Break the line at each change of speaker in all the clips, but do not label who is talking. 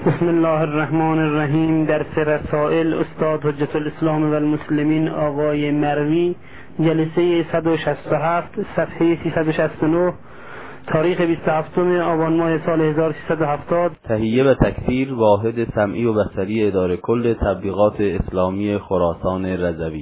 بسم الله الرحمن الرحیم. درس رسائل استاد حجت الاسلام و المسلمین آقای مروی، جلسه 167، صفحه 369، تاریخ 27 آبان ماه سال 1370.
تهیه و تکثیر واحد سمعی و بصری اداره کل تبلیغات اسلامی خراسان رضوی.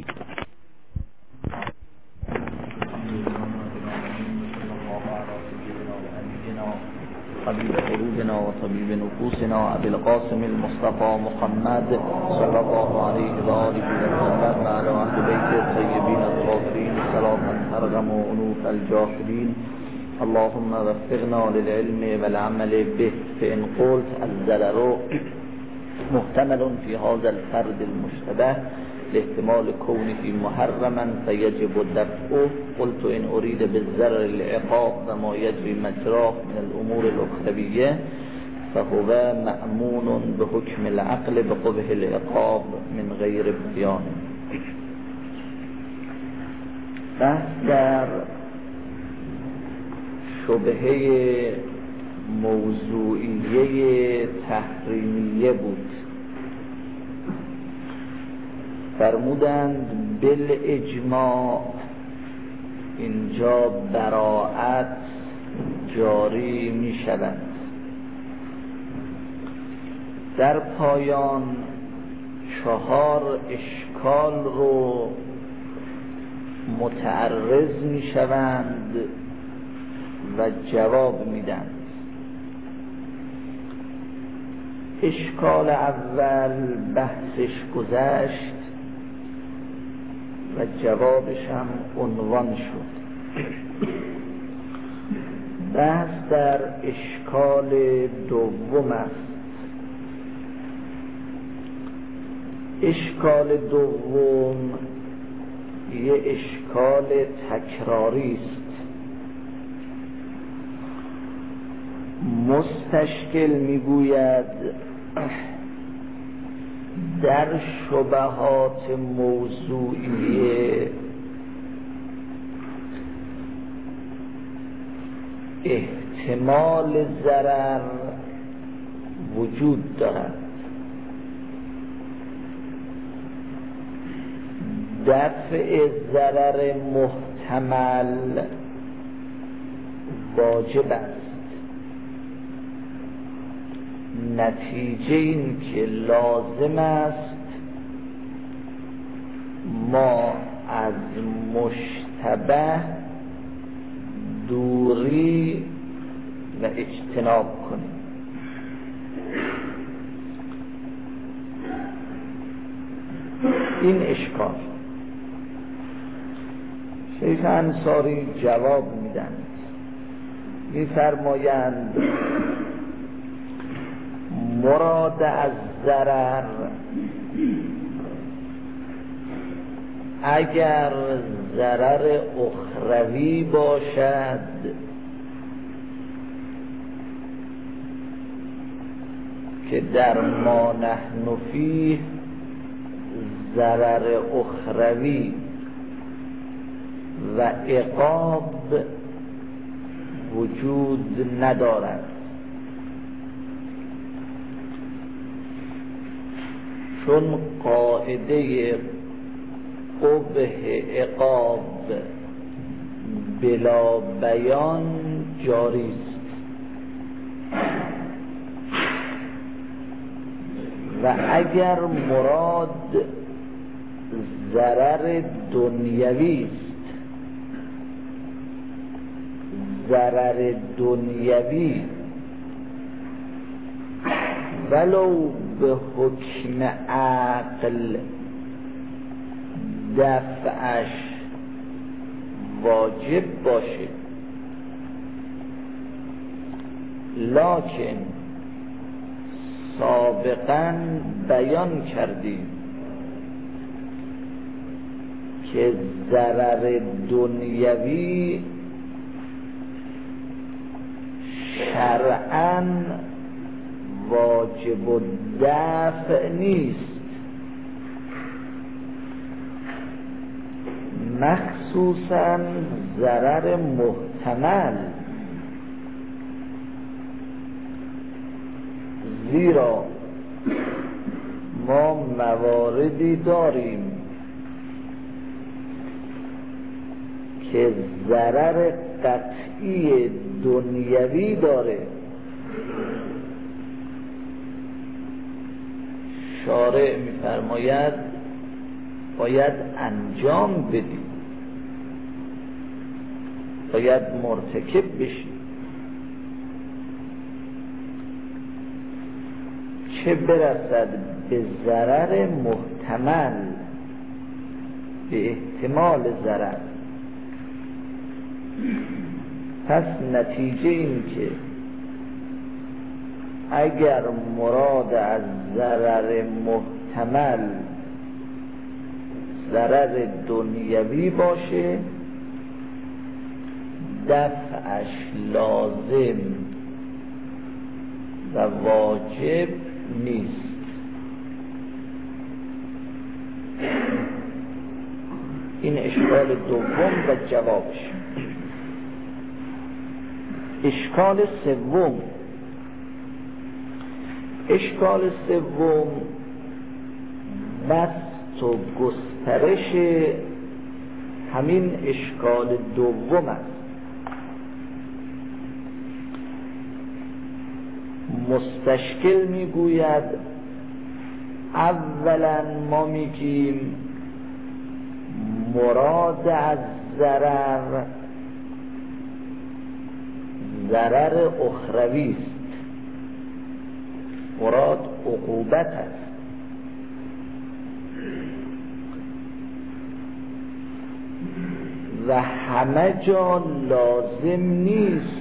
طبيب قلوبنا وطبيب نفوسنا أبي القاسم المصطفى محمد صلى الله عليه وآله وسلم وعلى أهل بيت الطيبين الطاهرين صلاة ترغم أنوف الجاهلين. اللهم وفقنا للعلم والعمل به. فإن قلت الضرر محتمل في هذا الفرد المشتبه لاحتمال كونه محرما فيجب دفعه. قلت إن أريد بالضرر العقاب وما يجري مجراه من الأمور الأخروية فهو مأمون بحكم العقل بقبح العقاب من غير بيان. بحث در شبهه موضوعیه تحریمیه بود. فرمودند بالاجماع اینجا براءت جاری می شود. در پایان 4 اشکال رو متعرض می شوند و جواب می دهند. اشکال اول بحثش گذشت و جوابش هم عنوان شد. بحث در اشکال دوم است. اشکال دوم یه اشکال تکراری است. مستشکل میگوید در شبهات موضوعیه احتمال ضرر وجود دارد. دفع ضرر محتمل واجب است. نتیجه این که لازم است ما از مشتبه دوری و اجتناب کنیم. این اشکال شیخ انصاری جواب میدن، میفرمایند مراد از ضرر اگر ضرر اخروی باشد که در ما نحن فیه ضرر اخروی و عقاب وجود ندارد. چون قاعده قبح عقاب بلا بیان جاری است و اگر مراد ضرر دنیوی است، ضرر دنیوی ولو به حکم عقل دفعش واجب باشه، لکن سابقا بیان کردیم که ضرر دنیوی شرعاً واجب الدفع نیست، مخصوصاً ضرر محتمل. زیرا ما مواردی داریم که ضرر قطعی دنیوی داره، شارع می‌فرماید باید انجام بدی، باید مرتکب بشی، چه برسد به ضرر محتمل، به احتمال ضرر. پس نتیجه این که اگر مراد از ضرر محتمل ضرر دنیوی باشه، دفعش لازم و واجب نیست. این اشکال دوم و جوابش. اشکال سوم بسط و گسترش همین اشکال دوم است. مستشکل میگوید اولا ما میگیم مراد از ضرر اخروی است، مراد عقوبت است. و همه جا لازم نیست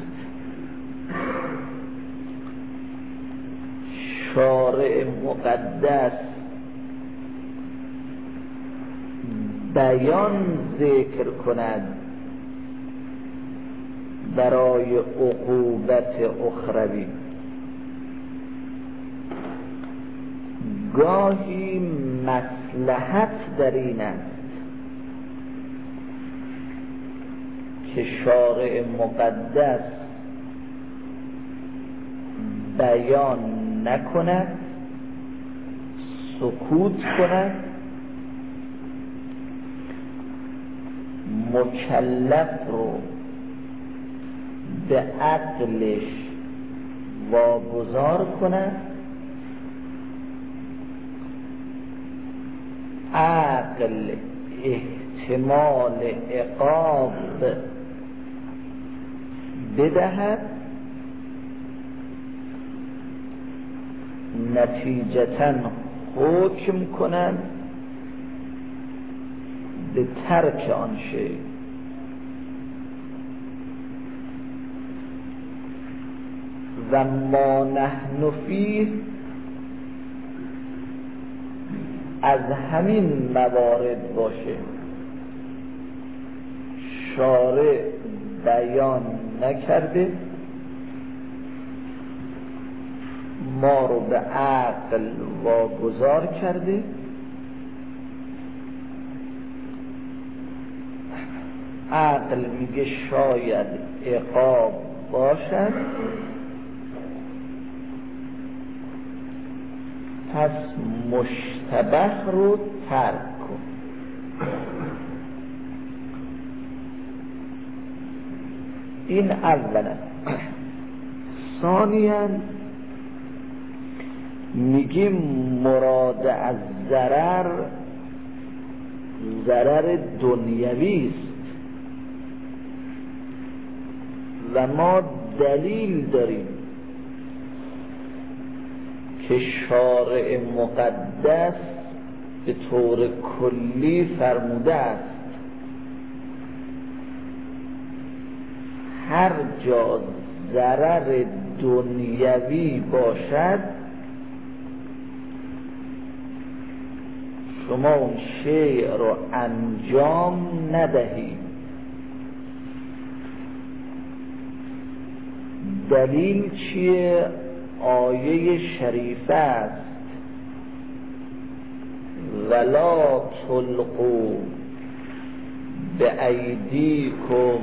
شارع مقدس بیان ذکر کند برای عقوبت اخروی. گاهی مصلحت در این است که شارع مقدس بیان نکند، سکوت کند، مکلف رو به عقلش واگذار کند، عقل احتمال عقاب بدهد، نتیجتاً حکم کنند به ترک آن شی. و ما نحن فیه از همین موارد باشه، شارع بیان نکرده، ما رو به عقل واگذار کرده، عقل میگه شاید عقاب باشد، پس مشتبه رو ترک کن. این اولا. ثانیاً میگیم مراد از ضرر دنیوی است و ما دلیل داریم که شارع مقدس به طور کلی فرموده است هر جا ضرر دنیوی باشد شما اون شیء رو انجام ندهید. دلیل چیه؟ آیه شریفه است ولا تلقوا بأیدیکم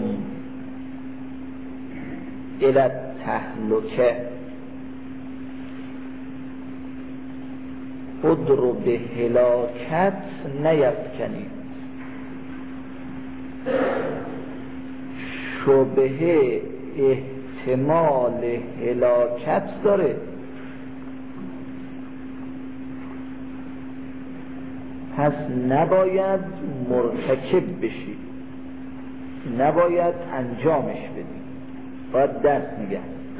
الی التهلکه. خود رو به هلاکت نیفکنید. شبهه احتمال هلاکت داره، پس نباید مرتکب بشی، نباید انجامش بدی، باید دست نگه.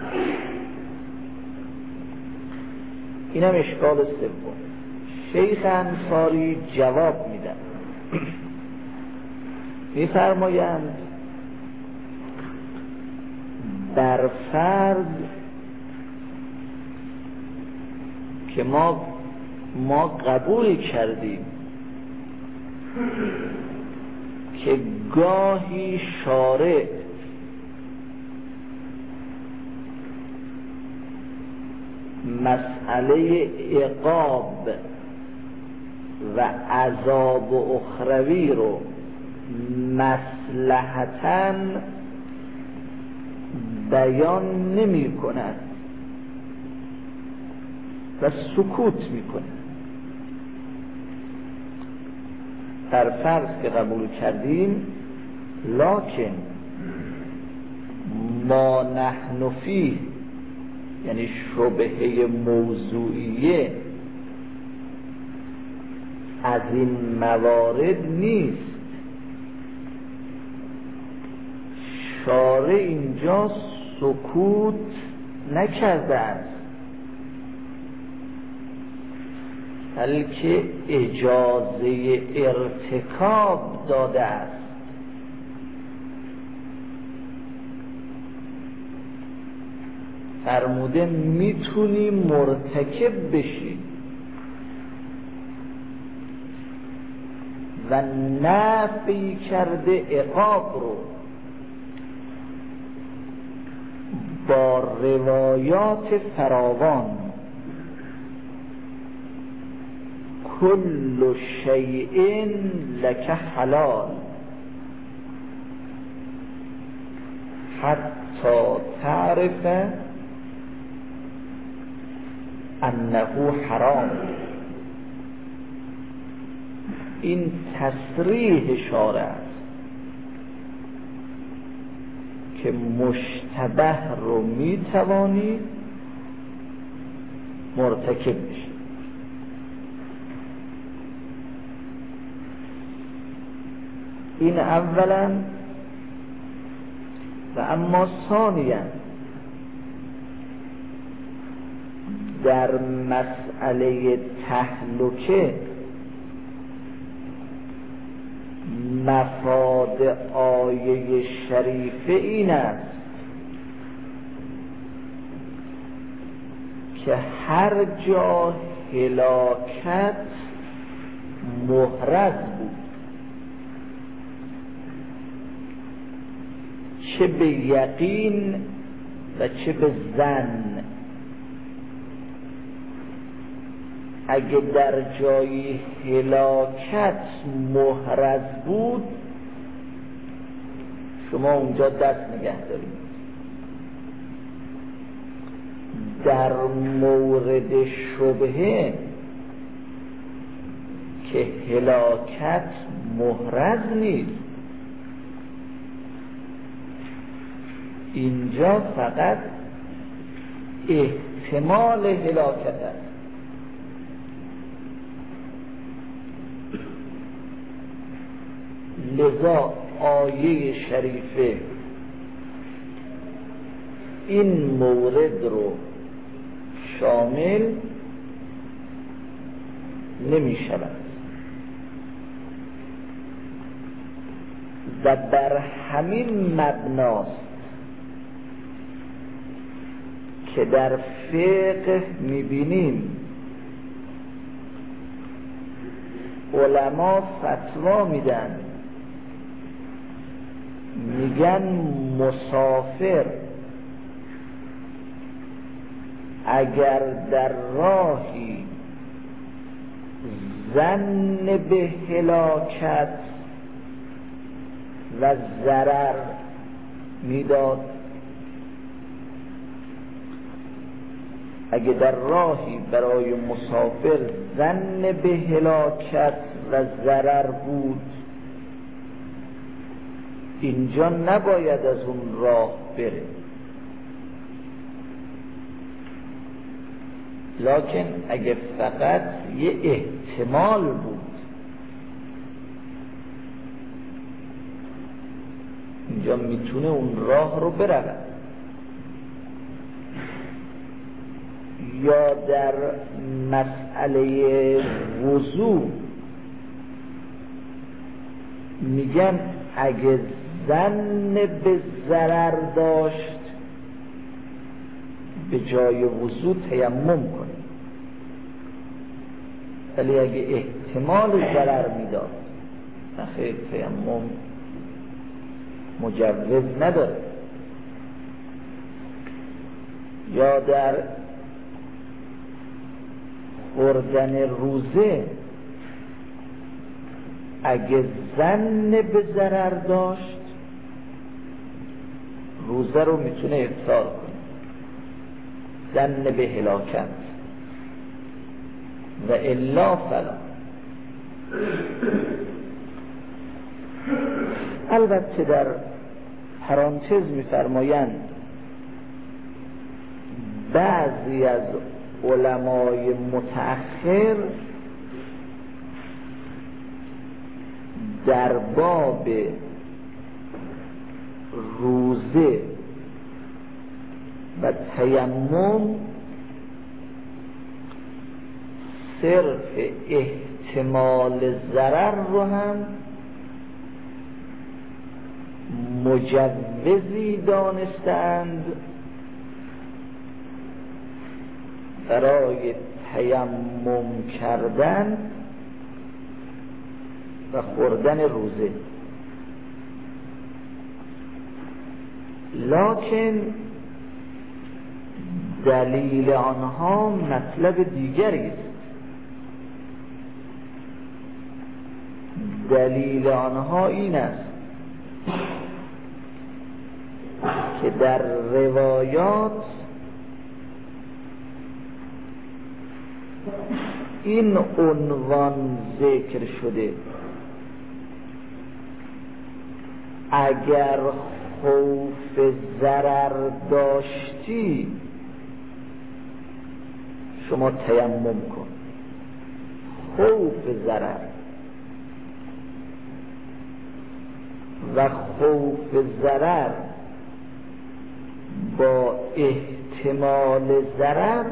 اینم اشکال سوم. شیخ انصاری جواب میدن، میفرمایند در فرض که ما قبول کردیم که گاهی شارع مسئله عقاب و عذاب اخروی رو مصلحتاً بیان نمی کند و سکوت می کند. در فرض که قبول کردیم، لکن ما نحن فیه، یعنی شبهه موضوعیه از این موارد نیست. شارع اینجا سکوت نکرده است، بلکه اجازه ارتکاب داده است. فرموده میتونی مرتکب بشی و نفی کرده عقاب رو با روایات فراوان. کل شیء لک حلال حتی تعرف انه حرام. این تصریح شارع است که مشتبه رو میتوانی مرتکب بشی. این اولا. و اما ثانیا، در مسئله تهلکه مفاد آیه شریفه این است که هر جا هلاکت محرز بود، چه به یقین و چه به ظن، اگه در جای هلاکت محرز بود شما اونجا دست نگه دارید. در مورد شبهه که هلاکت محرز نیست، اینجا فقط احتمال هلاکت است. لذا آیه شریفه این مورد رو شامل نمی شود و بر همین مبناست که در فقه می بینیم علما فتوا میدن، میگن مسافر اگر در راهی ظن به هلاکت و ضرر میداد، اگه در راهی برای مسافر ظن به هلاکت و ضرر بود، اینجا نباید از اون راه بره. لکن اگه فقط یه احتمال بود، اینجا میتونه اون راه رو برود. یا در مسئله وضو میگن اگه ظن به ضرر داشت به جای وضو تیمم کنه، ولی اگه احتمال ضرر میداد نخیر، تیمم مجوز نداره. یا در خوردن روزه اگه ظن به ضرر داشت روزه رو میتونه افطار کنه، ظن به هلاکت، و الا فلا. البته در پرانتز میفرمایند بعضی از علمای متأخر در باب روزه و تیمم صرف احتمال ضرر رو هم مجوزی دانستند برای تیمم کردن و خوردن روزه، لکن دلیل آنها مطلب دیگری است. دلیل آنها این است که در روایات این عنوان ذکر شده: اگر خوف ضرر داشتی شما تیمم کن. خوف ضرر و خوف ضرر با احتمال ضرر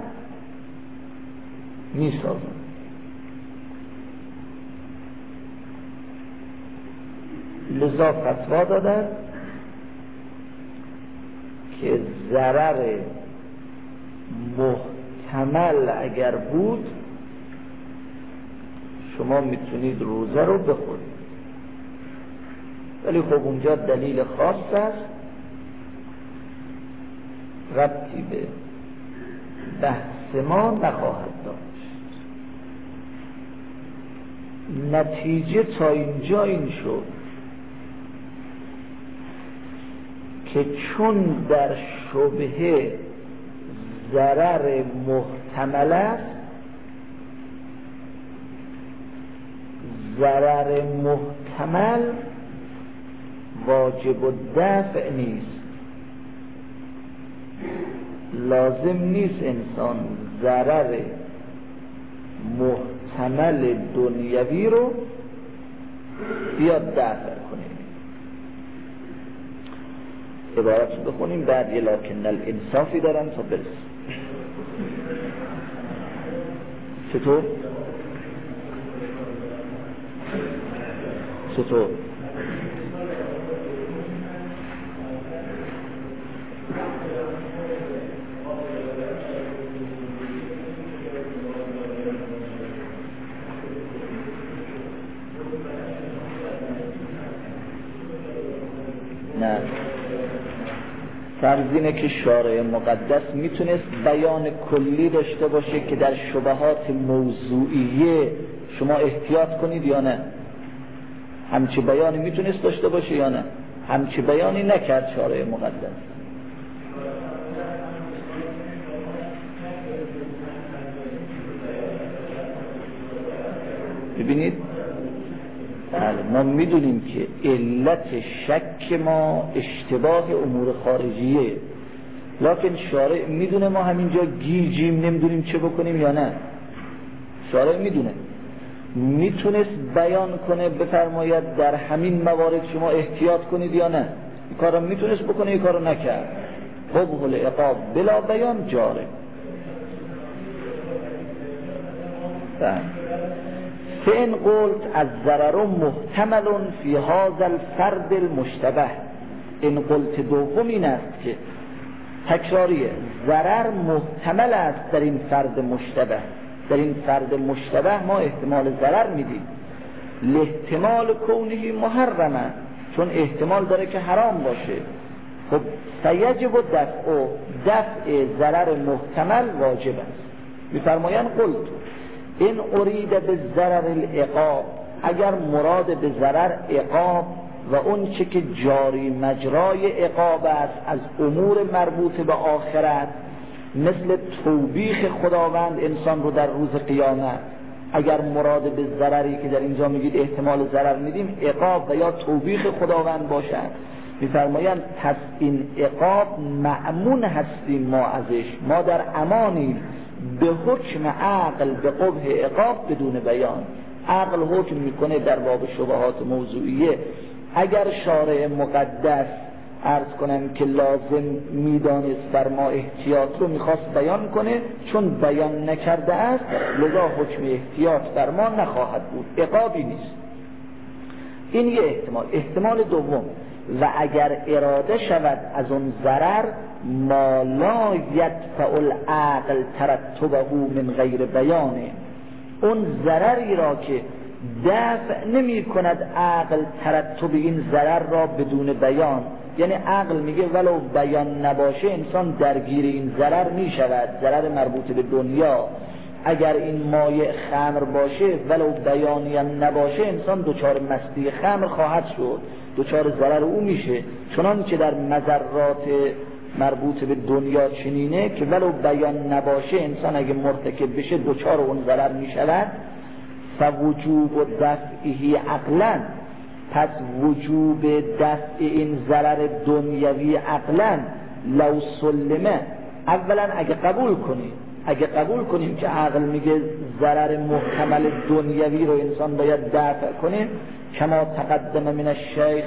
میسازن. لذا فتوا دادن که ضرر محتمل اگر بود شما میتونید روزه رو بخورید، ولی خب اونجا دلیل خاص است، ربطی به بحث ما نخواهد داشت. نتیجه تا اینجا این شد که چون در شبهه ضرر محتمل است، ضرر محتمل واجب الدفع نیست. لازم نیست انسان ضرر محتمل دنیوی رو بیاد دفع کنه. عبارت رو بخونیم بعد یه لکن الانصافی دارن تا برسیم. چطور؟ نه، فرض اینه که شارع مقدس میتونست بیان کلی داشته باشه که در شبهات موضوعیه شما احتیاط کنید یا نه؟ همچی بیانی میتونست داشته باشه یا نه؟ همچی بیانی نکرد شارع مقدس. ببینید ما میدونیم که علت شک ما اشتباه امور خارجیه، لکن شارع میدونه ما همینجا گیجیم نمیدونیم چه بکنیم یا نه. شارع میدونه، میتونست بیان کنه بفرماید در همین موارد شما احتیاط کنید یا نه. این کار رو میتونست بکنه، این کار رو نکرد. قبح العقاب بلا بیان جاره. فإن قلت الضرر محتمل في هذا الفرد المشتبه، این قلت دوم این است که تکراریه، ضرر محتمل است در این فرد مشتبه. در این فرد مشتبه ما احتمال ضرر میدیم، لاحتمال کونه محرمه، چون احتمال داره که حرام باشه. خب سیجب و دفع ضرر محتمل واجب است. میفرمایند قلت این ارید به ضرر العقاب، اگر مراد به ضرر عقاب و اون چه که جاری مجرای عقاب است از امور مربوط به آخرت، مثل توبیخ خداوند انسان رو در روز قیامت، اگر مراد به ضرری که در اینجا میگید احتمال ضرر میدیم عقاب و یا توبیخ خداوند باشد، میفرمایند پس این عقاب مأمون هستیم ما ازش، ما در امانیم به حکم عقل به قبح عقاب بدون بیان. عقل حکم میکنه در باب شبهات موضوعیه. اگر شارع مقدس عرض کنم که لازم میدانست بر ما احتیاط رو میخواست بیان کنه، چون بیان نکرده است لذا حکم احتیاط بر ما نخواهد بود، عقابی نیست. این یه احتمال. احتمال دوم، و اگر اراده شود از اون ضرر ما لا یدفع العقل ترتبه من غیر بیانه، اون ضرری را که دفع نمی کند عقل ترتب این ضرر را بدون بیان، یعنی عقل میگه ولو بیان نباشه انسان درگیر این ضرر می شود، ضرر مربوط به دنیا. اگر این مایع خمر باشه ولو بیانی هم نباشه انسان دچار مستی خمر خواهد شد، دچار ضرر او میشه. چنانچه در مضرات مربوط به دنیا چنینه که ولو بیان نباشه انسان اگه مرتکب بشه دچار اون ضرر میشود. فوجوب و دفعه عقلا، پس وجوب دفع این ضرر دنیوی عقلا لو سلمه، اولا اگه قبول کنیم که عقل میگه ضرر محتمل دنیوی رو انسان باید دفع کنه، کما تقدم من الشیخ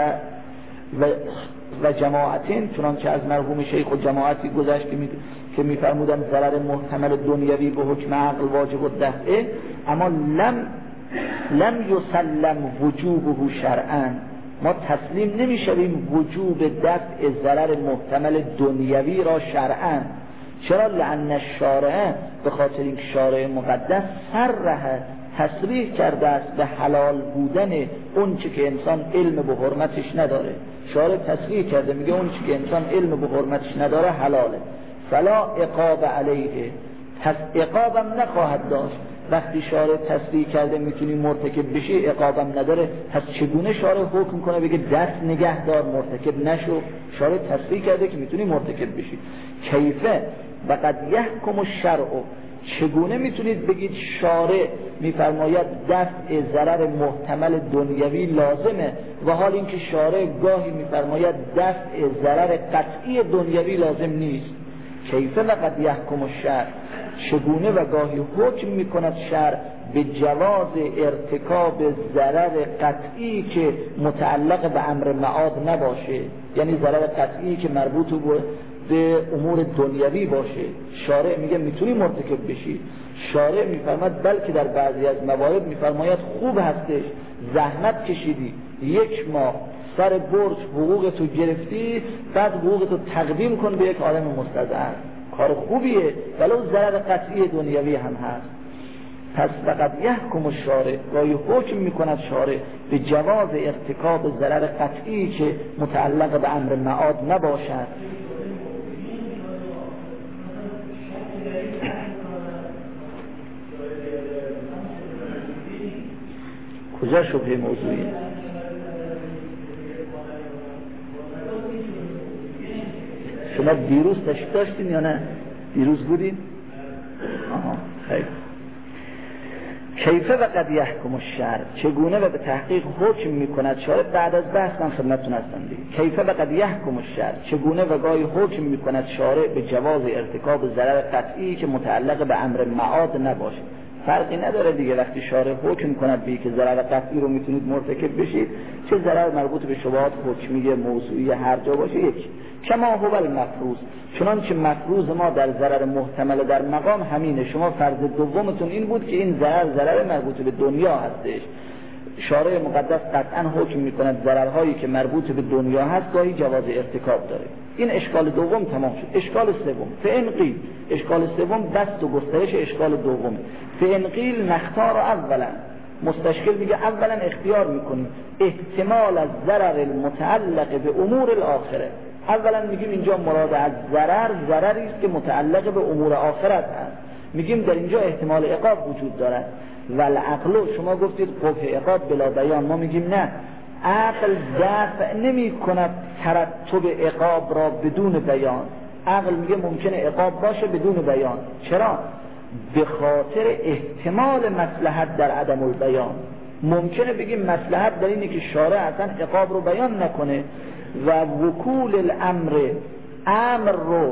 و جماعتین، چنانچه از مرحوم شیخ و جماعتی گذشت که میفرمودن ضرر محتمل دنیوی به حکم عقل واجب الدفعه، اما لم یسلم وجوبه شرعا، ما تسلیم نمیشویم وجوب دفع ضرر محتمل دنیوی را شرعا. چرا؟ لأن الشارع، به خاطر این شارع مقدس صرح تصریح کرده است به حلال بودن اون چی که انسان علم به حرمتش نداره. شارع تصریح کرده میگه اون چی که انسان علم به حرمتش نداره حلاله. فلا عقاب علیه، پس عقابم نخواهد داشت. وقتی شارع تصریح کرده میتونی مرتکب بشی عقابم نداره، پس چگونه شارع حکم کنه بگه دست نگهدار مرتکب نشو؟ شارع تصریح کرده که میتونی مرتکب بشی. کیفه و قد یحکم الشرع، چگونه میتونید بگید شارع میفرماید دفع ضرر محتمل دنیوی لازمه و حال اینکه شارع گاهی میفرماید دفع ضرر قطعی دنیوی لازم نیست؟ کیفه و قد یحکم الشرع، چگونه و گاهی حکم میکند شرع به جواز ارتکاب ضرر قطعی که متعلق به امر معاد نباشه، یعنی ضرر قطعی که مربوط به امور دنیوی باشه. شارع میگه میتونی مرتکب بشی. شارع میفرماید بلکه در بعضی از موارد میفرماید خوب هستش زحمت کشیدی 1 ماه سر برج حقوق تو گرفتی، بعد حقوق تو تقدیم کن به یک عالم مستضعف، کار خوبیه ولو ضرر قطعی دنیوی هم هست. پس فقط یحکم الشارع، گاهی حکم میکند شارع به جواز ارتکاب ضرر قطعی که متعلق به امر معاد نباشد. کجا شبهه موضوعی؟ شما دیروز تشریف داشتین یا نه؟ دیروز بودین؟ آها خیلی. کیف و قد یحکم الشرع، چگونه و به تحقیق حکم میکند شارع. بعد از بحث من خدمتتون هستم دیگه. کیف و قد یحکم الشرع، چگونه و گاهی حکم میکند شارع به جواز ارتکاب ضرر قطعی که متعلق به امر معاد نباشه. فرقی نداره دیگه وقتی شارع حکم کند به که ضرر قطعی رو میتونید مرتکب بشید، چه ضرر مربوط به شبهات حکمی موضوعی هر جا باشه یک. کما هو المفروض، چنانچه مفروض ما در ضرر محتمل در مقام همینه. شما فرض دومتون این بود که این ضرر مربوط به دنیا هستش. شارع مقدس قطعا حکم میکند ضررهایی که مربوط به دنیا هست گاهی جواز ارتکاب داره. این اشکال دوم تمام شد. اشکال سوم فإن قیل، اشکال سوم بست و گسترش اشکال دومه. فإن قیل نختار اولا، مستشکل میگه اولا اختیار میکنیم احتمال از ضرر المتعلق به امور الاخره. اولا میگیم اینجا مراد از ضرری است که متعلق به امور آخرت هست. میگیم در اینجا احتمال عقاب وجود دارد. والعقل، شما گفتید قبح عقاب بلا بیان، ما میگیم نه، عقل دفع نمی کند ترتب عقاب را بدون بیان. عقل میگه ممکنه عقاب باشه بدون بیان. چرا؟ به خاطر احتمال مصلحت در عدم البیان. ممکنه بگیم مصلحت در اینه که شارع اصلا عقاب رو بیان نکنه و وکول امر رو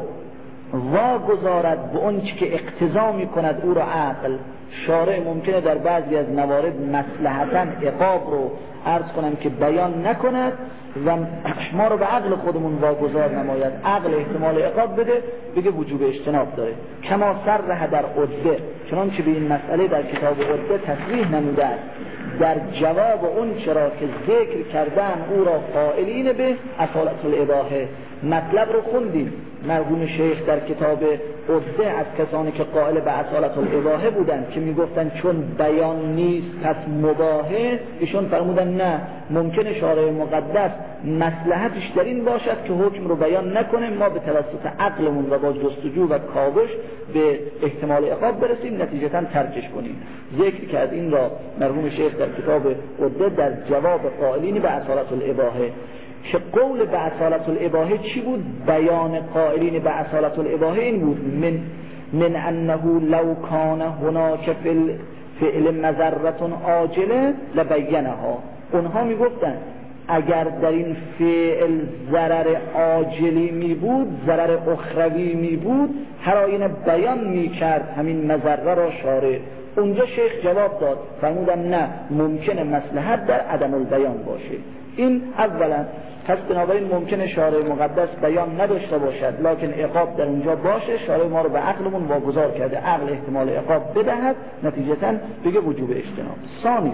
واگذارد به اون چی که اقتضا میکند او را عقل. شارع ممکنه در بعضی از موارد مصلحتاً عقاب رو عرض کنم که بیان نکند و ما رو به عقل خودمون واگذار نماید، عقل احتمال عقاب بده، بگه وجوب اجتناب داره. کما صرح در عده، چنانچه به این مسئله در کتاب عده تصریح نموده است در جواب اون چرا که ذکر کردن او را قائلین به اصالت الاباحه. مطلب رو خوندیم، مرحوم شیخ در کتاب عده از کسانی که قائل به اصالت الاباحه بودن که میگفتن چون بیان نیست پس مباحه، ایشون فرمودن نه، ممکنه شارع مقدس مصلحتش در این باشد که حکم رو بیان نکنه، ما به توسط عقلمون و با جستجو و کاوش به احتمال عقاب برسیم، نتیجتاً ترکش کنیم. ذکر کرد این را مرحوم شیخ در کتاب عده در جواب قائلین به اصالت الاباحه. که قول به اصالت الاباحه چی بود؟ بیان قائلین به اصالت الاباحه این بود من انه لو کان هناک فعل مضرة عاجله لبینها. اونها میگفتن اگر در این فعل ضرر عاجلی می بود، ضرر اخروی می بود، هر آینه بیان می کرد همین مضره را شارع. اونجا شیخ جواب داد، فرمودن نه، ممکنه مصلحت در عدم البیان باشه. این اولا. پس بنابراین ممکنه شارع مقدس بیان نداشته باشد لکن عقاب در اونجا باشه، شارع ما رو به عقلمون واگذار کرده، عقل احتمال عقاب بدهد، نتیجتاً بگه وجوب اجتناب.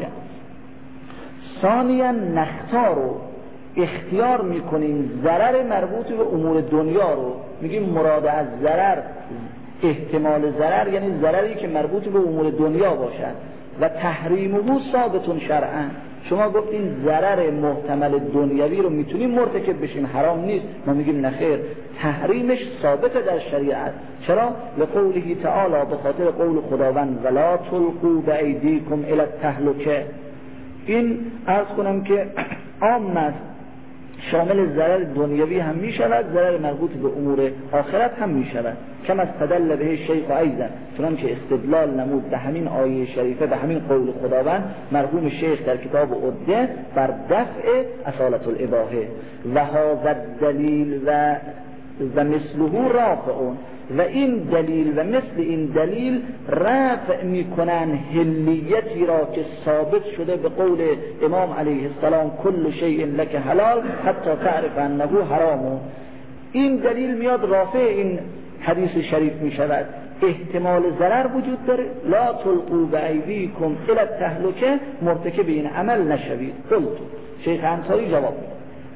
ثانیاً نختار رو اختیار میکنیم ضرر مربوط به امور دنیا رو، میگیم مراد از ضرر احتمال ضرر یعنی ضرری که مربوط به امور دنیا باشد و تحریمه ثابت شرعاً. شما گفتین ضرر محتمل دنیوی رو میتونیم مرتکب بشیم، حرام نیست. ما میگیم نخیر، تحریمش ثابت در شریعت. چرا؟ لقوله تعالی، به خاطر قول خداوند ولا تلقوا بایدیکم الی التهلکه. این عرض کنم که عام است، شامل ضرر دنیوی هم می شود، ضرر مربوط به امور آخرت هم می شود. کما استدل به شیخ ایضا، چنانچه استدلال نمود به همین آیه شریفه، به همین قول خداوند مرحوم شیخ در کتاب عده بر دفع اصالت الاباحه. و هذا الدلیل و مثله رافعون، و این دلیل و مثل این دلیل رفع میکنن حلیتی را که ثابت شده به قول امام علیه السلام کل شیء لک حلال حتی تعرف انه حرام. این دلیل میاد رافع این حدیث شریف میشود. احتمال ضرر وجود داره، لا تلقوا بایدیکم الی التهلکه، مرتکب این عمل نشوید. قلت، شیخ انصاری جواب میده.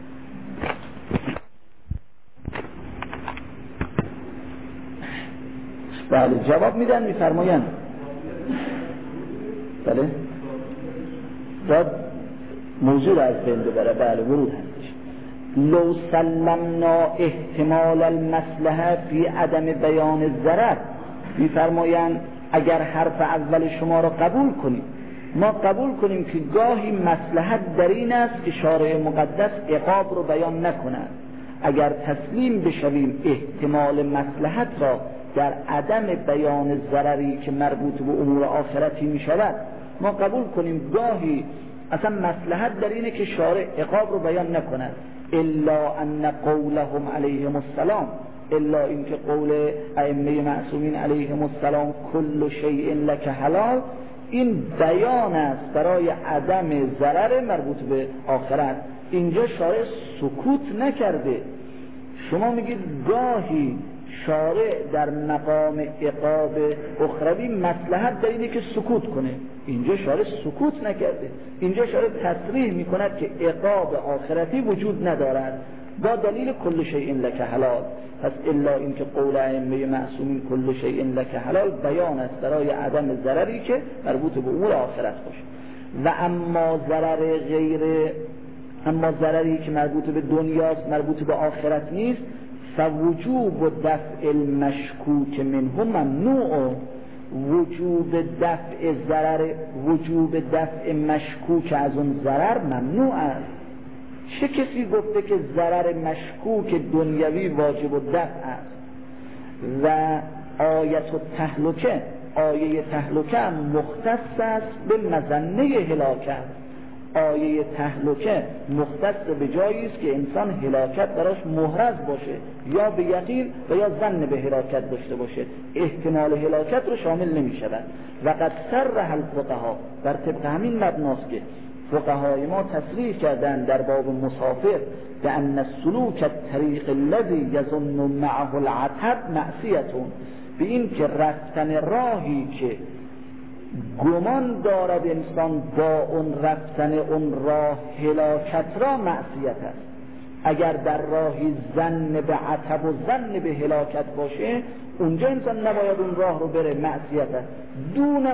بله جواب میدن، میفرمایند بله داد موضوع را از بین ببره. بله ورود هستش. لو سلمنا احتمال المصلحه فی عدم بیان الضرر، میفرمایند اگر حرف اول شما را قبول کنیم، ما قبول کنیم که گاهی مصلحت در این است که شارع مقدس عقاب رو بیان نکند، اگر تسلیم بشویم احتمال مصلحت را در عدم بیان ضرری که مربوط به امور آخرتی می شود، ما قبول کنیم گاهی اصلا مصلحت در اینه که شارع عقاب رو بیان نکند، الا ان قولهم علیهم السلام، الا اینکه قول ائمه معصومین علیهم السلام کل شیء لک حلال، این بیان است برای عدم ضرر مربوط به آخرت. اینجا شارع سکوت نکرده. شما میگید گاهی شارع در مقام عقاب اخروی مصلحت در اینه که سکوت کنه، اینجا شارع سکوت نکرده، اینجا شارع تصریح میکند که عقاب آخرتی وجود ندارد با دلیل کل شیء لک حلال. پس الا اینکه قول ائمه معصومین کل شیء لک حلال بیان است برای عدم ضرری که مربوط به امور آخرت باشه. و اما ضرری که مربوط به دنیاست مربوط به آخرت نیست، فوجوب دفع المشکوک منه ممنوع، وجوب دفع مشکوک از اون ضرر ممنوع است. چه کسی گفته که ضرر مشکوک دنیوی واجب الدفع است؟ و آیه تهلکه مختص است به مظنه هلاکت. آیه تهلکه مختص به جایی است که انسان هلاکت براش محرز باشه، یا به یقین و یا ظن به هلاکت داشته باشه، احتمال هلاکت رو شامل نمی شود. و قد صرح الفقها، بر طبق همین مبناست که فقهای ما تصریح کردن در باب مسافر به ان السلوک الطریق الذی یظن معه العتب معصیتون، به این که رفتن راهی که گمان دارد انسان با اون رفتن اون راه هلاکت را معصیت است. اگر در راهی ظن به عتب و ظن به هلاکت باشه، اونجا انسان نباید اون راه رو بره، معصیت است. دون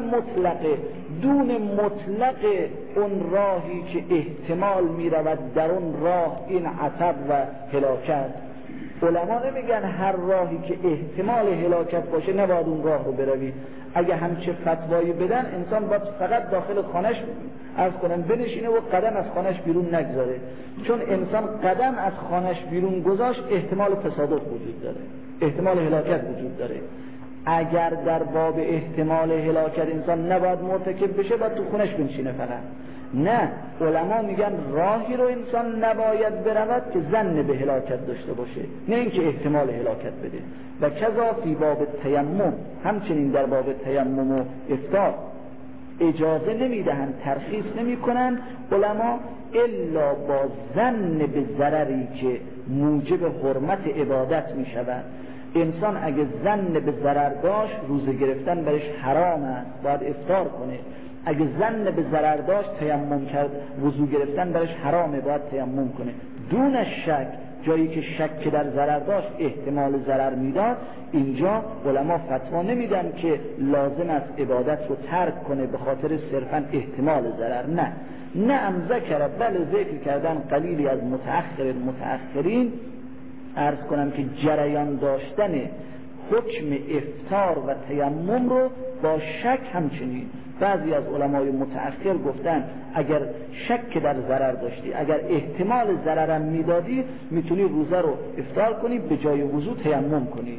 مطلق اون راهی که احتمال می رود در اون راه این عتب و هلاکت. علما نمیگن هر راهی که احتمال هلاکت باشه نباید اون راه رو بروی. اگه همچه فتوایی بدن، انسان باید فقط داخل خانش بنشینه و قدم از خانش بیرون نگذاره، چون انسان قدم از خانش بیرون گذاشت احتمال تصادف وجود داره، احتمال هلاکت وجود داره. اگر در باب احتمال هلاکت انسان نباید مرتکب بشه، باید تو خونش بنشینه فقط. نه، علما میگن راهی رو انسان نباید برود که ظن به هلاکت داشته باشه، نه اینکه احتمال هلاکت بده. و کذا فی باب تیمم، همچنین در باب تیمم و افطار اجازه نمیدهند، ترخیص نمیکنند علما الا با ظن به ضرری که موجب حرمت عبادت میشود. انسان اگه ظن به ضرر داشت، روزه گرفتن برش حرام است، باید افطار کنه. اگه ظن به ضرر داشت، تیمم کرد، وضو گرفتن برش حرامه، باید تیمم کنه. دون شک، جایی که شک در ضرر داشت، احتمال ضرر میداد، اینجا علما فتوا نمیدن که لازم است عبادت رو ترک کنه به خاطر صرفا احتمال ضرر. نه ام ذکر، بله ذکر کردن قلیلی از متأخرین عرض کنم که جریان داشتن حکم افطار و تیمم رو با شک همچنین. بعضی از علمای متأخر گفتن اگر شک در ضرر داشتی، اگر احتمال ضررم میدادی، میتونی روزه رو افطار کنی، به جای وضو تیمم کنی.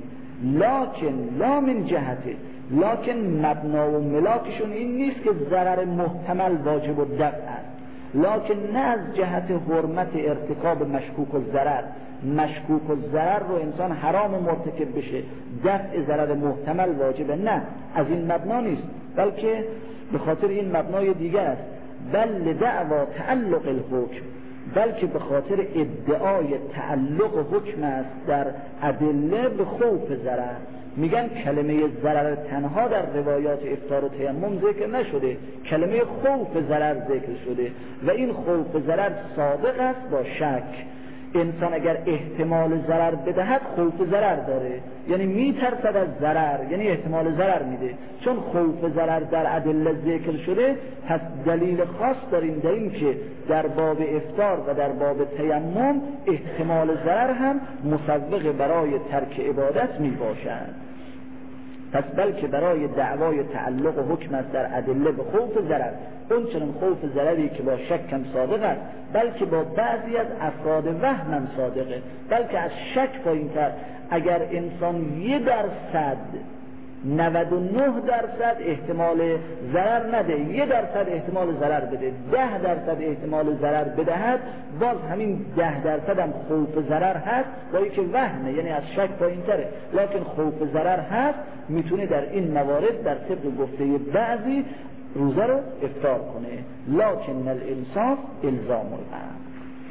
لا من جهته، لکن مبنا و ملاکشون این نیست که ضرر محتمل واجب الدفع است، لکن نه از جهت حرمت ارتکاب مشکوک الضرر. مشکوک الضرر رو انسان حرام مرتکب بشه، دفع ضرر محتمل واجبه، نه از این مبنا نیست، بلکه به خاطر این مبنای دیگر است. بل دعوا تعلق الحکم، بلکه به خاطر ادعای تعلق حکم است در ادله به خوف ضرر. میگن کلمه ضرر تنها در روایات افطار و تیمم ذکر نشده، کلمه خوف ضرر ذکر شده و این خوف ضرر صادق است با شک. انسان اگر احتمال ضرر بدهد خوف ضرر داره، یعنی میترسد از ضرر، یعنی احتمال ضرر میده. چون خوف ضرر در ادله ذکر شده، پس دلیل خاص داریم در این که در باب افطار و در باب تیمم احتمال ضرر هم مسوغ برای ترک عبادت میباشد. پس بلکه برای دعوای تعلق حکم است در ادله به خوف ضرر، اون چنین خوف ضرری که با شک هم صادق است، بلکه با بعضی از افراد وهم هم صادقه، بلکه از شک پایین‌تر. اگر انسان 1% 99% احتمال ضرر نده، 1% احتمال ضرر بده، 10% احتمال ضرر بدهد، باز همین 10% هم خوف ضرر هست، با اینکه وهمه، یعنی از شک پایین تره، لکن خوف ضرر هست، میتونه در این موارد در طبق گفته بعضی روزه رو افطار کنه. لکن الانصاف الزام الامر.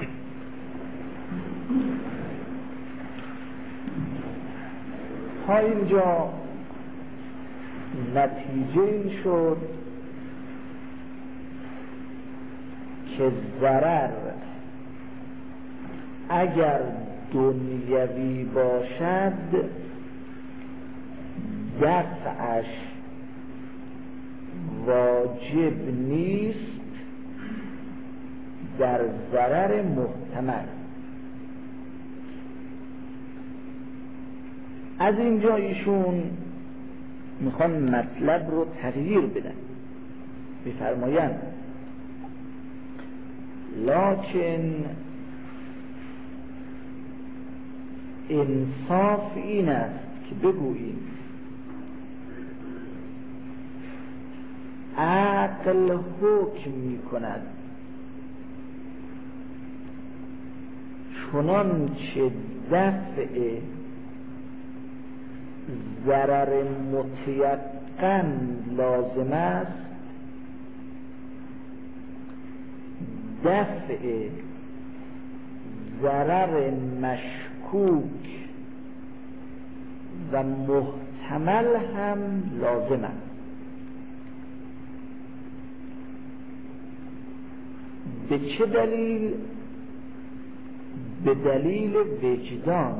ها اینجا نتیجه این شد که ضرر اگر دنیوی باشد دفعش واجب نیست در ضرر محتمل. از اینجا ایشون میخوان مطلب رو تغییر بدن، میفرمایند لکن انصاف این است که بگوییم عقل حکم میکند چنانچه دفع ضرر متیقن لازم است دفع ضرر مشکوک و محتمل هم لازم است. به چه دلیل؟ به دلیل وجدان.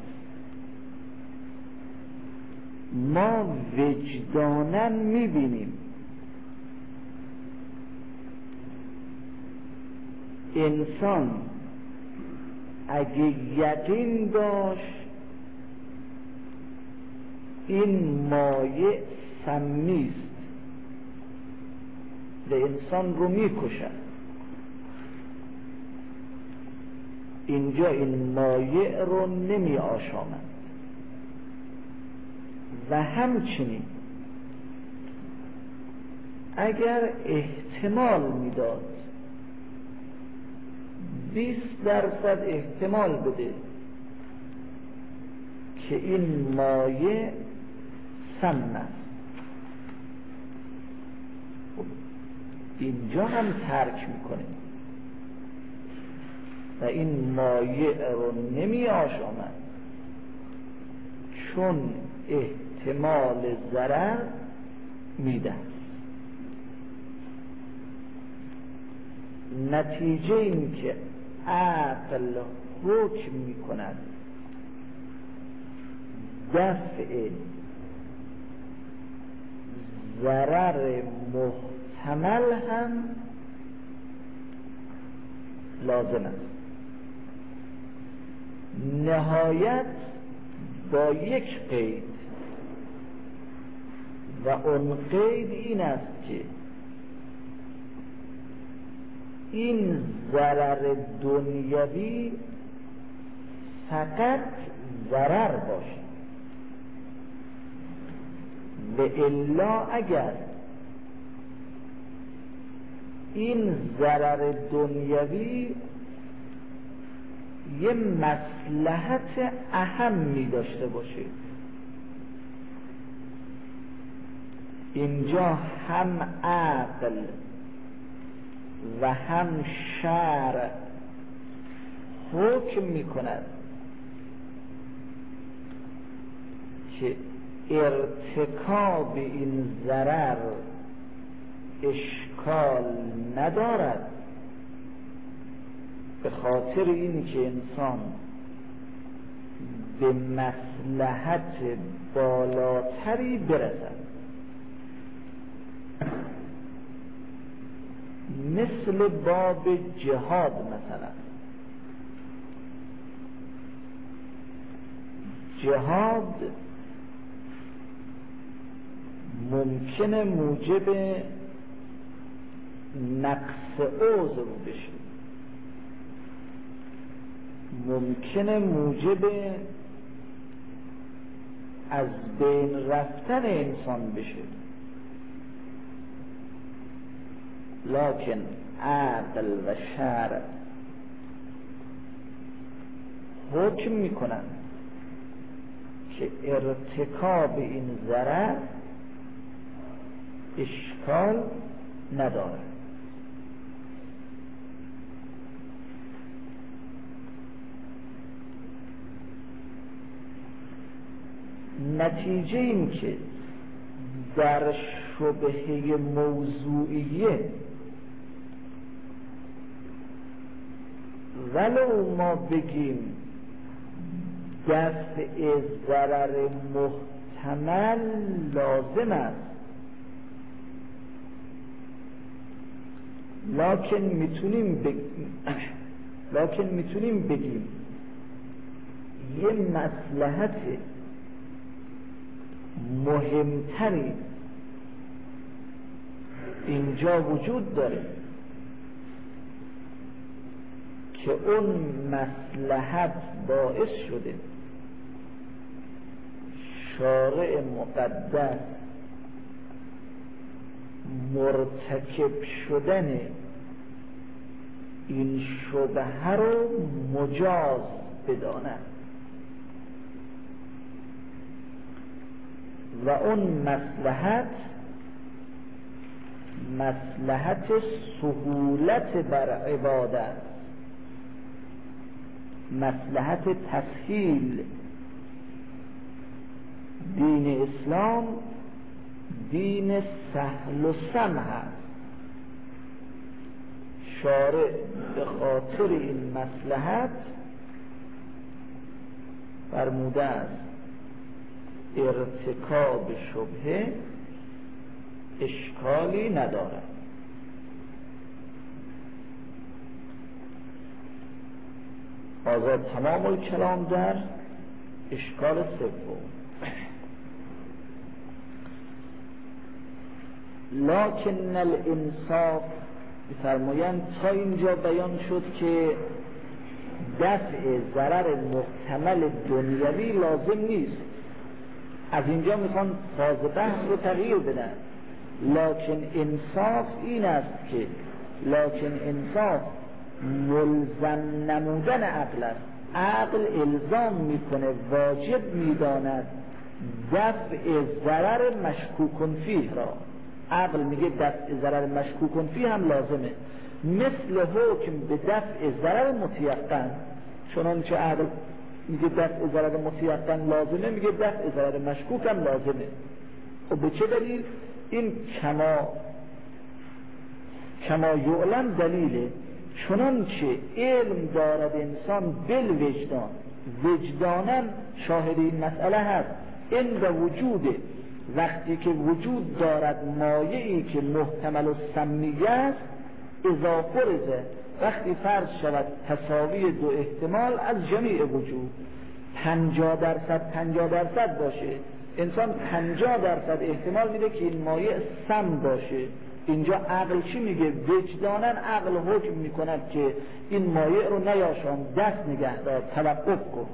ما وجداناً میبینیم انسان اگه یقین داشت این مایع سمیست و انسان رو میکشد، اینجا این مایع رو نمی آشامد. و همچنین اگر احتمال میداد 20% احتمال بده که این مایع سم است، اینجا هم ترک میکنه و این مایع رو نمی آشامد چون احتمال ضرر میده. نتیجه این که عقل حکم میکند دفع ضرر محتمل هم لازم است. نهایت با یک قید و اون قید این است که این ضرر دنیوی فقط ضرر باشد و الا اگر این ضرر دنیوی یه مصلحت اهمی داشته باشه، اینجا هم عقل و هم شرع حکم میکند که ارتکاب این ضرر اشکال ندارد، به خاطر این که انسان به مصلحت بالاتری برسد. مثل باب جهاد مثلا، جهاد ممکنه موجب نقص عضو بشه، ممکنه موجب از بین رفتن انسان بشه، لکن عقل و شرع حکم میکنن که ارتکاب این ضرر اشکال نداره. نتیجه این که در شبهه موضوعیه ولو ما بگیم دفع ضرر محتمل لازم است، لکن میتونیم بگیم یه مصلحت مهمتری اینجا وجود داره که اون مصلحت باعث شده شارع مقدس مرتکب شدن این شبهه رو مجاز بداند و اون مصلحت سهولت بر عبادت، مصلحت تسهیل. دین اسلام دین سهل و سمح است. شارع به خاطر این مصلحت فرموده است ارتکاب شبهه اشکالی ندارد. آزاد تمام الکلام در اشکال سوم. لکن الانصاف می‌فرمایند تا اینجا بیان شد که دفع ضرر محتمل دنیوی لازم نیست. از اینجا میخوان فاز بحث رو تغییر بدن. لکن انصاف این است که انصاف ملزم نمودن عقل است. عقل الزام میکنه، واجب میداند دفع ضرر مشکوک فیه را. عقل میگه دفع ضرر مشکوک فیه هم لازمه، مثل حکم به دفع ضرر متیقن. چنانچه عقل میگه دفع ضرر متیقن لازمه، میگه دفع ضرر مشکوک هم لازمه. خب به چه دلیل؟ این کما یعلم دلیله. چنانچه علم دارد انسان بالوجدان، وجدانا شاهد این مسئله هست. عند وجوده، وقتی که وجود دارد مایعی که محتمل السمیه است، اذا فرض، وقتی فرض شود تساوی دو احتمال از جمیع وجود، 50% باشه، انسان 50% احتمال میده که این مایع سم باشه. اینجا عقل چی میگه؟ وجدانا عقل حکم میکند که این مایع رو نیاشام، دست نگه دار، توقف کن.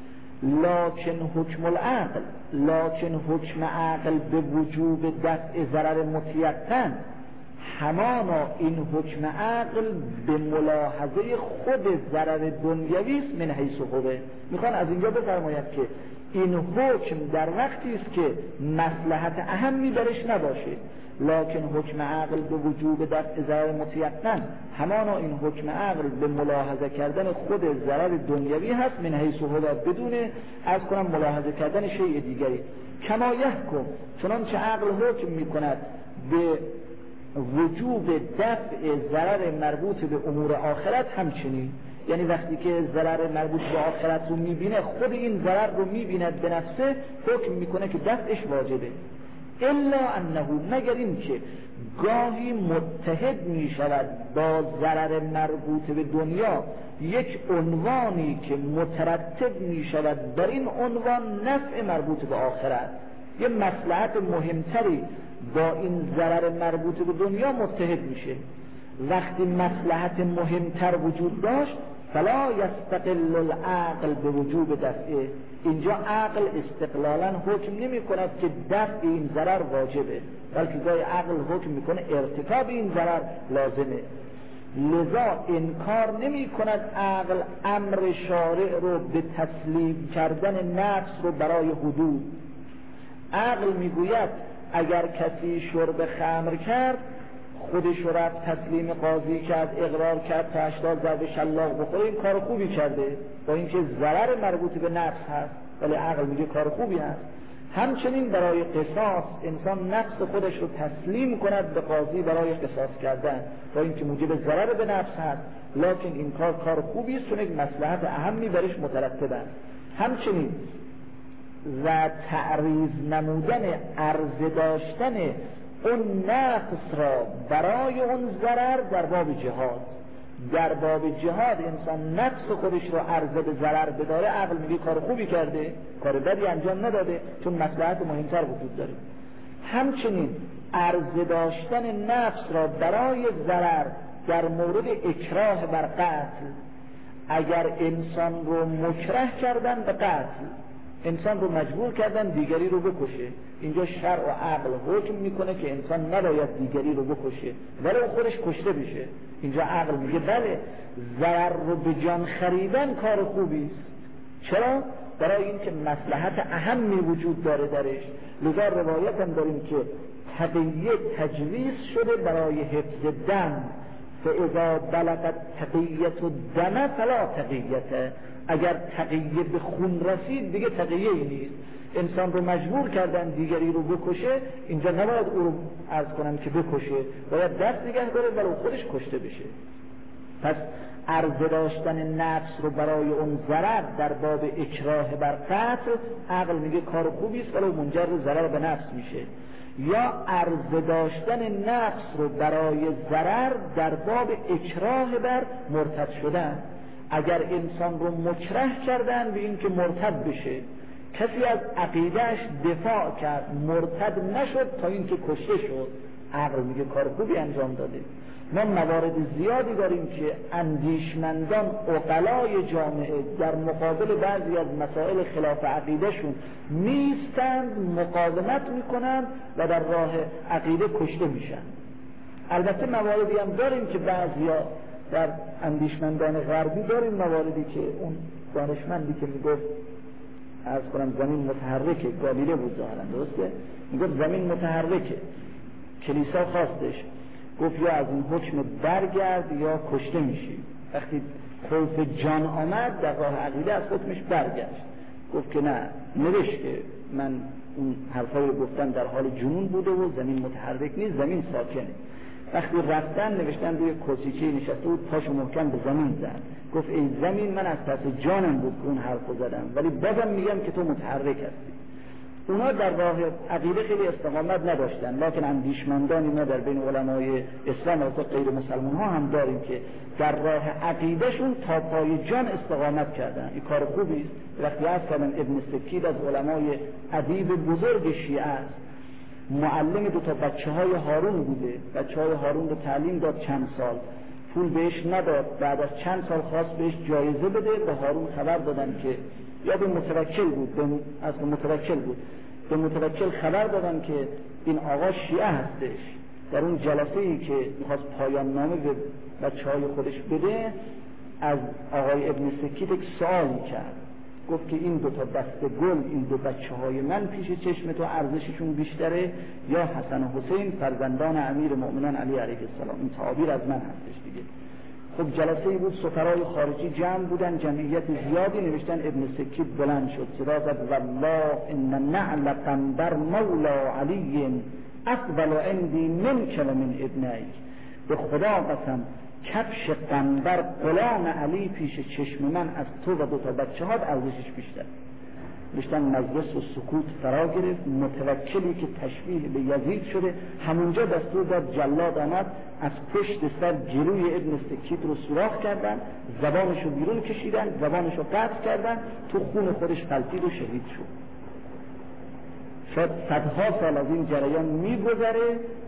لکن حکم عقل به وجوب دفع ضرر متیقن، همانا این حکم عقل به ملاحظه خود ضرر دنیوی است من حیث خوبه. میخوان از اینجا بفرماید که این حکم در وقتی است که مصلحت اهمی درش نباشه. لکن حکم عقل به وجوب دفع ضرر متیقن، همانا این حکم عقل به ملاحظه کردن خود ضرر دنیوی هست من حیث هدا، بدون از کنم ملاحظه کردن شیء دیگری. کما یحکم، چنانچه عقل حکم میکند به وجوب دفع ضرر مربوط به امور آخرت همچنین. یعنی وقتی که ضرر مربوط به آخرت رو میبینه، خود این ضرر رو میبیند به نفسه، حکم میکنه که دفعش واجبه. الا انه، مگر این که گاهی متحد میشود با ضرر مربوط به دنیا یک عنوانی که مترتب میشود بر این عنوان نفع مربوط به آخرت، یه مصلحت مهمتری با این ضرر مربوط به دنیا متحد میشه. وقتی مصلحت مهمتر وجود داشت، فلا یستقل العقل به وجوب دفعه. اینجا عقل استقلالا حکم نمی کند که دفع این ضرر واجبه، بلکه گاهی عقل حکم میکنه ارتکاب این ضرر لازمه. لذا انکار نمی کند عقل امر شارع رو به تسلیم کردن نفس رو برای حدود. عقل میگوید اگر کسی شرب خمر کرد، خودش رو رفت تسلیم قاضی کرد، اقرار کرد تا 80 ضرب شلاق بخوره، این کار خوبی کرده، با اینکه ضرر مربوط به نفس هست، ولی عقل میگه کار خوبی هست. همچنین برای قصاص انسان نفس خودش رو تسلیم کند به قاضی برای قصاص کردن، با اینکه موجب ضرر به نفس هست، لکن این کار خوبی است، چون یک مصلحت اهمی برش مترتب است. همچنین و تعریض نمودن عرضه داشتن اون نقص را برای اون ضرر در باب جهاد. در باب جهاد انسان نفس خودش رو عرضه به ضرر بداره، عقل میگه کار خوبی کرده، کار بدی انجام نداده، چون مصلحت مهمتر وجود داره. همچنین عرضه داشتن نفس را برای ضرر در مورد اکراه بر قتل، اگر انسان رو مکره کردن به قتل، انسان رو مجبور کردن دیگری رو بکشه، اینجا شرع و عقل حکم میکنه که انسان نباید دیگری رو بکشه ولی اون خودش کشته بشه. اینجا عقل میگه بله، ضرر رو به جان خریدن کار خوبی است. چرا؟ برای اینکه مصلحت اهمی وجود داره درش. لذا روایت هم داریم که تقیه تجویز شده برای حفظ دم، فاذا بلغت تقیت الدم فلا تقیته. اگر تقیه به خون رسید دیگه تقیه ای نیست. انسان رو مجبور کردن دیگری رو بکشه، اینجا نباید او رو عرض کنن که بکشه، باید دست نگه داره ولی خودش کشته بشه. پس عرضه داشتن نفس رو برای اون ضرر در باب اکراه بر قتل، عقل میگه کار خوبی است ولی منجر ضرر به نفس میشه. یا عرضه داشتن نفس رو برای ضرر در باب اکراه بر مرتد شدن، اگر انسان رو مکره کردن به این که مرتد بشه، کسی از عقیدهش دفاع کرد مرتد نشد تا این که کشته شد، عقل میگه کار خوبی انجام داده. ما موارد زیادی داریم که اندیشمندان عقلای جامعه در مقابل بعضی از مسائل خلاف عقیدهشون میستند، مقاومت میکنند و در راه عقیده کشته میشن. البته مواردی هم داریم که بعضیا در اندیشمندان غربی داریم مواردی که اون دانشمندی که میگفت عرض کنم زمین متحرکه، گالیله بود ظاهرا، درسته؟ میگفت زمین متحرکه، کلیسا خواستش، گفت یا از این حکم برگرد یا کشته میشی. وقتی خوف جان آمد در راه عقیده از حکمش برگشت، گفت که نه، نوشت که من اون حرفایی رو گفتم در حال جنون بوده و زمین متحرک نیست، زمین ساکنه. وقتی رفتن نوشتن روی کرسیچه نشسته بود، پاشو محکم به زمین زد، گفت ای زمین من از پس جانم بود که اون حرفو زدم ولی بازم میگم که تو متحرک هستی. اونا در راه عقیده خیلی استقامت نداشتن، لکن اندیشمندانی ما در بین علمای اسلام و غیر مسلمان ها هم داریم که در راه عقیدهشون تا پای جان استقامت کردن. این کار خوبی است. وقتی اصلا ابن سکید از علمای ادیب بزرگ شیعه است، معلم دو تا بچه‌های هارون بوده، بچه‌های هارون رو تعلیم داد چند سال، پول بهش نداد، بعد از چند سال خواست بهش جایزه بده، به هارون خبر دادن که یا به متوکل بود، به متوکل خبر دادن که این آقا شیعه هستش. در اون جلسه‌ای که می‌خواست پایان نامه به بچه‌های خودش بده، از آقای ابن سکیت یک سوالی کرد، گفت که این دو تا دسته گل، این دو بچه‌های من پیش چشم تو ارزششون بیشتره یا حسن و حسین فرزندان امیر مؤمنان علی علیه السلام؟ این تعابیر از من هستش دیگه. خب جلسه‌ای بود، سفرای خارجی جمع بودن، جمعیت زیادی، نوشتن ابن سکیت بلند شد صدا زد والله ان نعل قنبر مولا علی افضل عندی منک و من ابنیک. به خدا قسم کفش قنبر غلام علی پیش چشم من از تو و دو تا بچه‌هات ارزشش بیشتر. نوشتن مجلس و سکوت فرا گرفت. متوکلی که تشبیه به یزید شده همونجا دستور داد جلاد آمد، از پشت سر جلوی ابن سکیت رو سوراخ کردن، زبانش رو بیرون کشیدن، زبانش رو قطع کردن، تو خون خودش غلطید و شهید شد. شاید صدها سال از این جریان میگذره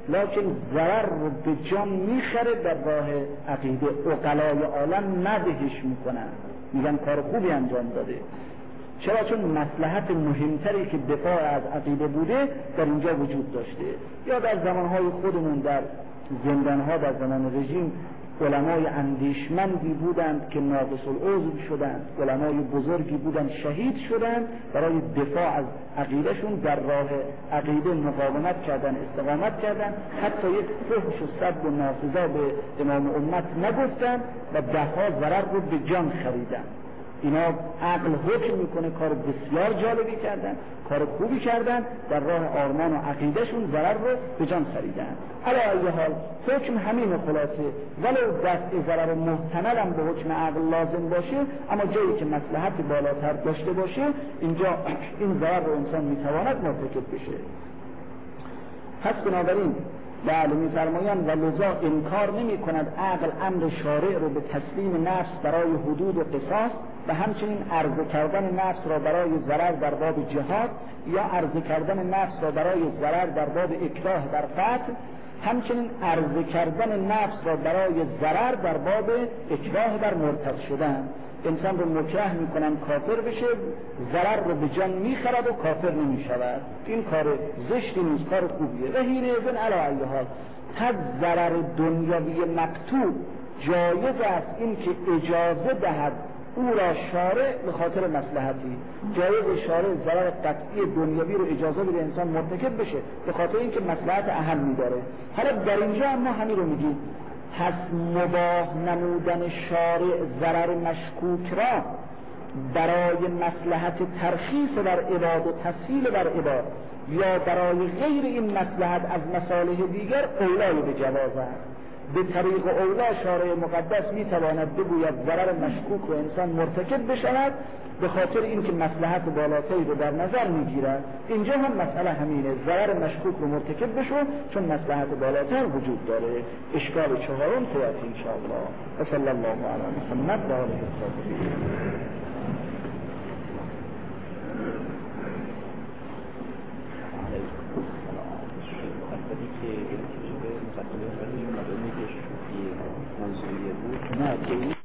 لکن ضرر رو به جان میخره در راه عقیده. عقلای عالم مدحش میکنن، میگن کار خوبی انجام داده. چرا؟ چون مصلحت مهمتری که دفاع از عقیده بوده در اینجا وجود داشته. یا در زمانهای خودمون در زندانها در زمان رژیم علمای اندیشمندی بودند که ناقص العضو شدند، علمای بزرگی بودند شهید شدند برای دفاع از عقیدهشون، در راه عقیده مقاومت کردن، استقامت کردن، حتی یک فحش و سب و نافذه به امام امت نگفتن و دهها ضرر رو به جان خریدن. اینا عقل حکم میکنه کار بسیار جالبی کردن، کار خوبی کردن، در راه آرمان و عقیدهشون ضرر رو به جان خریدن. علی ای حال حکم همین خلاصه، ولو دفع ضرر محتمل هم به حکم عقل لازم باشه، اما جایی که مصلحت بالاتر داشته باشه اینجا این ضرر رو انسان میتواند مرتکب بشه. پس بنابراین بله می‌فرمایند و لذا انکار نمی کند عقل امر شارع رو به تسلیم نفس برای حدود و قصاص و همچنین عرضه کردن نفس را برای ضرر در باب جهاد یا عرضه کردن نفس را برای ضرر در باب اکراه در قتل، همچنین عرضه کردن نفس را برای ضرر در باب اکراه در مرتد شدن. انسان رو مکره میکنن کافر بشه، ضرر رو به جان میخرد و کافر نمیشود. این کار زشتی نیست، کار خوبیه. و حینئذ علی ای حال قد ضرر دنیوی مقطوع جایز است این که اجازه دهد او را شارع به خاطر مصلحتی. جایز شارع ضرر قطعی دنیوی رو اجازه بده انسان مرتکب بشه به خاطر اینکه مصلحت اهمی داره. حالا در اینجا هم ما همین رو میگیم، پس مباح نمودن شارع ضرر مشکوک را برای مصلحت ترخیص بر عباد و تسهیل بر عباد یا برای غیر این مصلحت از مصالح دیگر اولای به جواز است. به طریق اولا شارع مقدس میتواند بگوید ضرر مشکوک رو انسان مرتکب بشود به خاطر اینکه مصلحت بالاتری رو در نظر میگیرد. اینجا هم مسئله همینه، ضرر مشکوک رو مرتکب بشو چون مصلحت بالاتر وجود داره. اشکال چهارم سیاتی انشاءالله. و صلی الله علی محمد و آله الطاهرین.
که مقدمه که موضوعی بود نه